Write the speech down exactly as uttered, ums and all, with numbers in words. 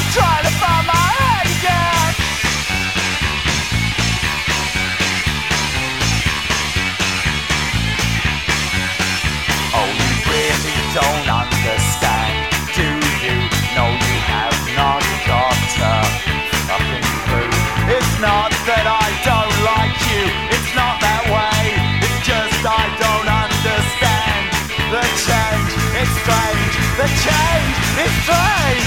trying to find my head again. Oh, you really don't understand, do you? No, you have not got a fucking clue. It's not that I don't like you, it's not that way. It's just I don't understand the change. It's strange, the change is strange.